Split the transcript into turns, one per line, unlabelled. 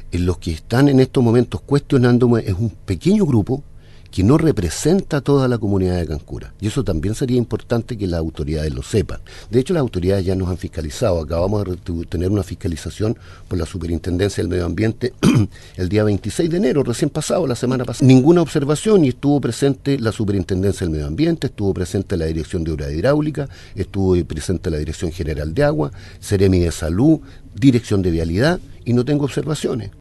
Los que están en estos momentos cuestionándome es un pequeño grupo que no representa a toda la comunidad de Cancura. Y eso también sería importante que las autoridades lo sepan. De hecho, las autoridades ya nos han fiscalizado. Acabamos de tener una fiscalización por la Superintendencia del Medio Ambiente el día 26 de enero, recién pasado, la semana pasada. Ninguna observación, y estuvo presente la Superintendencia del Medio Ambiente, estuvo presente la Dirección de Obra Hidráulica, estuvo presente la Dirección General de Agua, Seremi de Salud, Dirección de Vialidad, y no tengo observaciones.